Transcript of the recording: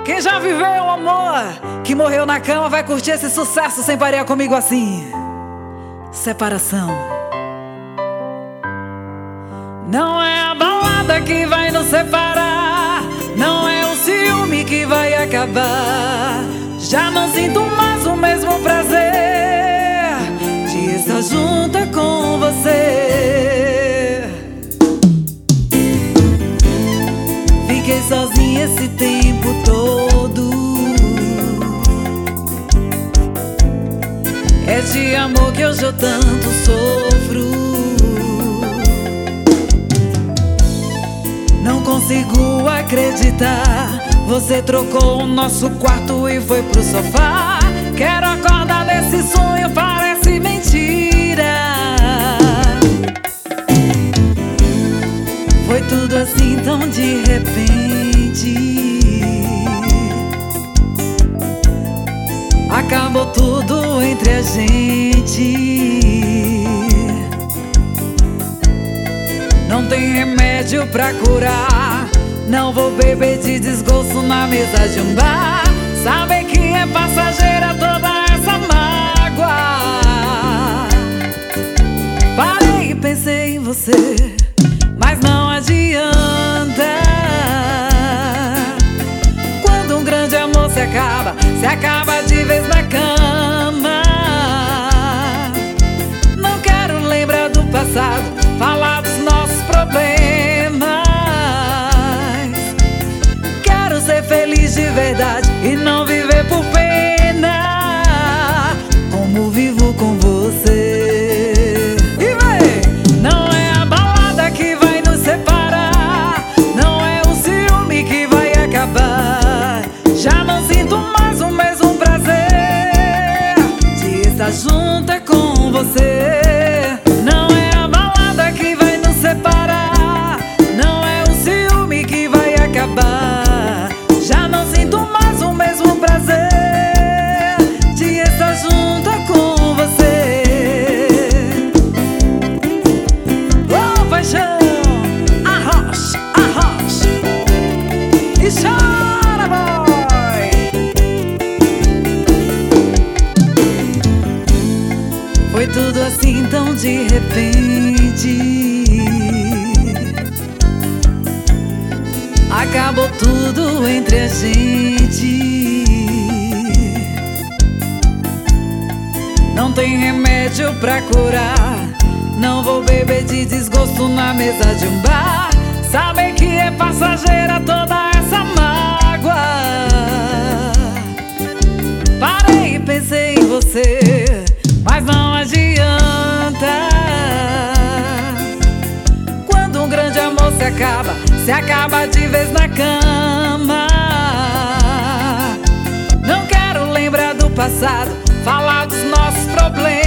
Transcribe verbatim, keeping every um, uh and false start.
Quem já viveu um amor que morreu na cama vai curtir esse sucesso sem parear comigo assim. Separação. Não é a balada que vai nos separar, não é o ciúme que vai acabar. Já não sinto mais o mesmo prazer de estar junto com você. Fiquei sozinha esse tempo todo. É de amor que hoje eu tanto sofro. Não consigo acreditar, você trocou o nosso quarto e foi pro sofá. Quero acordar desse sonho, parece mentira. Foi tudo assim tão de repente. Acabou tudo entre a gente. Não tem remédio pra curar, não vou beber de desgosto na mesa de um bar. Sabe que é passageira toda essa mágoa. Parei e pensei em você, mas não adianta. Quando um grande amor se acaba, se acaba de vez na cama. Não quero lembrar do passado, falar dos nossos problemas. Quero ser feliz de verdade e não viver por pena, como vivo com você. E vem! Não é a balada que vai nos separar, não é o ciúme que vai acabar. Já não sinto mais o mesmo prazer de estar junto com você. Não é a balada que vai nos separar, não é o ciúme que vai acabar. Já não sinto mais o mesmo prazer de estar junto com você. Oh, paixão, arrocha, arrocha e chora, boy. Foi tudo assim tão de repente. Acabou tudo entre a gente. Não tem remédio pra curar, não vou beber de desgosto na mesa de um bar. Sabe que é passageira toda essa mágoa. Parei e pensei em você, mas não adianta. Quando um grande amor se acaba, se acaba de vez na cama. Não quero lembrar do passado, falar dos nossos problemas.